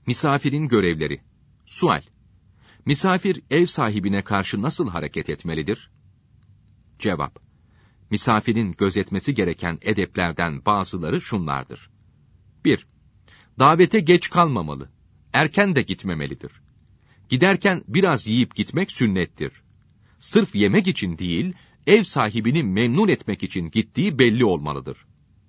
Misafirin görevleri. Sual: Misafir ev sahibine karşı nasıl hareket etmelidir? Cevap: Misafirin gözetmesi gereken edeplerden bazıları şunlardır. 1. Davete geç kalmamalı. Erken de gitmemelidir. Giderken biraz yiyip gitmek sünnettir. Sırf yemek için değil, ev sahibini memnun etmek için gittiği belli olmalıdır.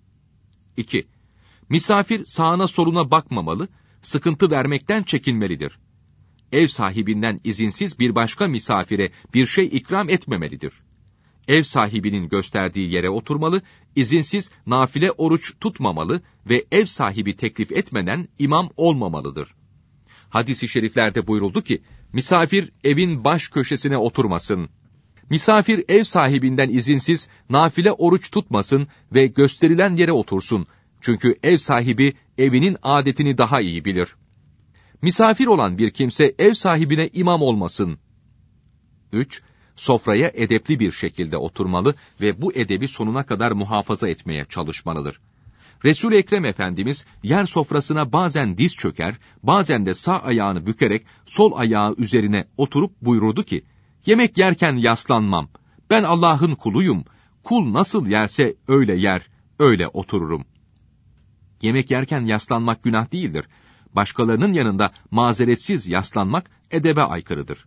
2. Misafir sağına soluna bakmamalı, sıkıntı vermekten çekinmelidir. Ev sahibinden izinsiz bir başka misafire bir şey ikram etmemelidir. Ev sahibinin gösterdiği yere oturmalı, izinsiz nafile oruç tutmamalı ve ev sahibi teklif etmeden imam olmamalıdır. Hadis-i şeriflerde buyuruldu ki, misafir evin baş köşesine oturmasın. Misafir ev sahibinden izinsiz nafile oruç tutmasın ve gösterilen yere otursun. Çünkü ev sahibi evinin adetini daha iyi bilir. Misafir olan bir kimse ev sahibine imam olmasın. 3. Sofraya edepli bir şekilde oturmalı ve bu edebi sonuna kadar muhafaza etmeye çalışmalıdır. Resul-i Ekrem Efendimiz yer sofrasına bazen diz çöker, bazen de sağ ayağını bükerek sol ayağı üzerine oturup buyururdu ki, yemek yerken yaslanmam, ben Allah'ın kuluyum, kul nasıl yerse öyle yer, öyle otururum. Yemek yerken yaslanmak günah değildir. Başkalarının yanında mazeretsiz yaslanmak edebe aykırıdır.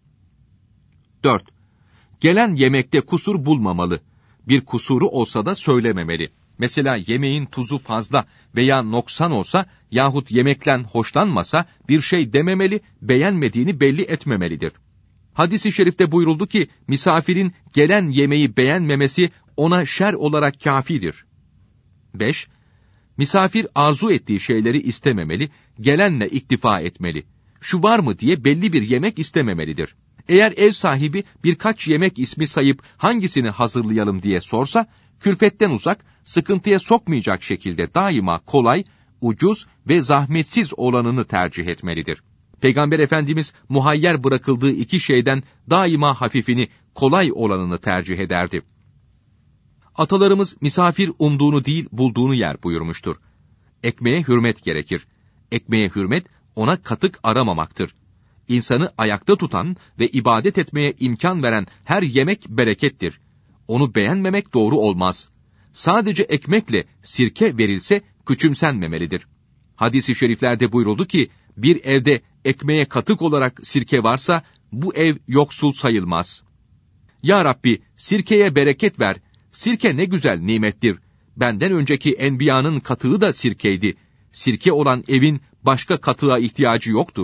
4. Gelen yemekte kusur bulmamalı. Bir kusuru olsa da söylememeli. Mesela yemeğin tuzu fazla veya noksan olsa yahut yemekten hoşlanmasa bir şey dememeli, beğenmediğini belli etmemelidir. Hadis-i şerifte buyuruldu ki, misafirin gelen yemeği beğenmemesi ona şer olarak kâfidir. 5. Misafir arzu ettiği şeyleri istememeli, gelenle iktifa etmeli. Şu var mı diye belli bir yemek istememelidir. Eğer ev sahibi birkaç yemek ismi sayıp hangisini hazırlayalım diye sorsa, külfetten uzak, sıkıntıya sokmayacak şekilde daima kolay, ucuz ve zahmetsiz olanını tercih etmelidir. Peygamber Efendimiz muhayyer bırakıldığı iki şeyden daima hafifini, kolay olanını tercih ederdi. Atalarımız misafir umduğunu değil bulduğunu yer buyurmuştur. Ekmeğe hürmet gerekir. Ekmeğe hürmet ona katık aramamaktır. İnsanı ayakta tutan ve ibadet etmeye imkan veren her yemek berekettir. Onu beğenmemek doğru olmaz. Sadece ekmekle sirke verilse küçümsenmemelidir. Hadis-i şeriflerde buyuruldu ki, bir evde ekmeğe katık olarak sirke varsa, bu ev yoksul sayılmaz. Ya Rabbi, sirkeye bereket ver, sirke ne güzel nimettir. Benden önceki enbiyanın katığı da sirkeydi. Sirke olan evin başka katığa ihtiyacı yoktur.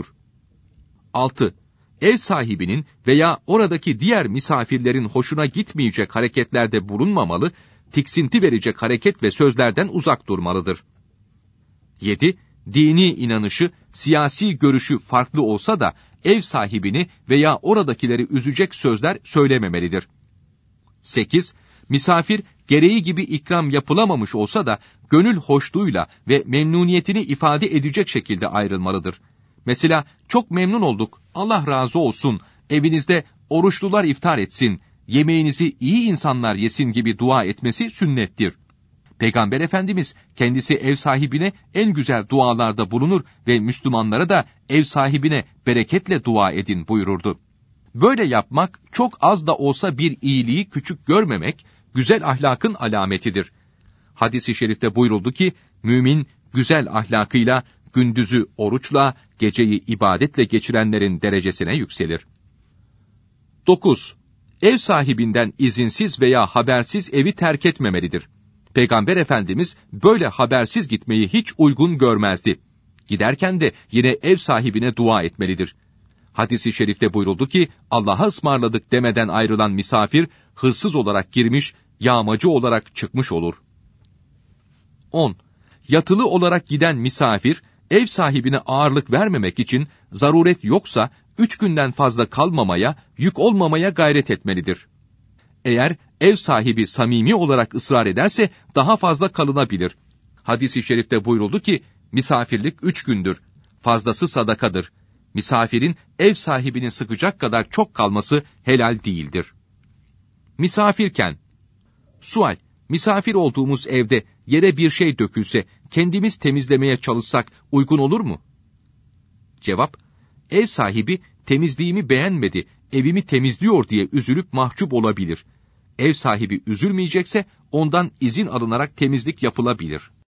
6. Ev sahibinin veya oradaki diğer misafirlerin hoşuna gitmeyecek hareketlerde bulunmamalı, tiksinti verecek hareket ve sözlerden uzak durmalıdır. 7. Dini inanışı, siyasi görüşü farklı olsa da ev sahibini veya oradakileri üzecek sözler söylememelidir. 8. Misafir gereği gibi ikram yapılamamış olsa da gönül hoşluğuyla ve memnuniyetini ifade edecek şekilde ayrılmalıdır. Mesela çok memnun olduk, Allah razı olsun, evinizde oruçlular iftar etsin, yemeğinizi iyi insanlar yesin gibi dua etmesi sünnettir. Peygamber Efendimiz kendisi ev sahibine en güzel dualarda bulunur ve Müslümanlara da ev sahibine bereketle dua edin buyururdu. Böyle yapmak çok az da olsa bir iyiliği küçük görmemek, güzel ahlakın alametidir. Hadis-i şerifte buyuruldu ki, mümin güzel ahlakıyla, gündüzü oruçla, geceyi ibadetle geçirenlerin derecesine yükselir. 9. Ev sahibinden izinsiz veya habersiz evi terk etmemelidir. Peygamber Efendimiz böyle habersiz gitmeyi hiç uygun görmezdi. Giderken de yine ev sahibine dua etmelidir. Hadis-i şerifte buyuruldu ki, Allah'a ısmarladık demeden ayrılan misafir, hırsız olarak girmiş, yağmacı olarak çıkmış olur. 10. Yatılı olarak giden misafir, ev sahibine ağırlık vermemek için, zaruret yoksa, 3 günden fazla kalmamaya, yük olmamaya gayret etmelidir. Eğer ev sahibi samimi olarak ısrar ederse, daha fazla kalınabilir. Hadis-i şerifte buyuruldu ki, misafirlik 3 gündür, fazlası sadakadır. Misafirin ev sahibini sıkacak kadar çok kalması helal değildir. Misafirken, sual, misafir olduğumuz evde yere bir şey dökülse, kendimiz temizlemeye çalışsak uygun olur mu? Cevap, ev sahibi temizliğimi beğenmedi, evimi temizliyor diye üzülüp mahcup olabilir. Ev sahibi üzülmeyecekse ondan izin alınarak temizlik yapılabilir.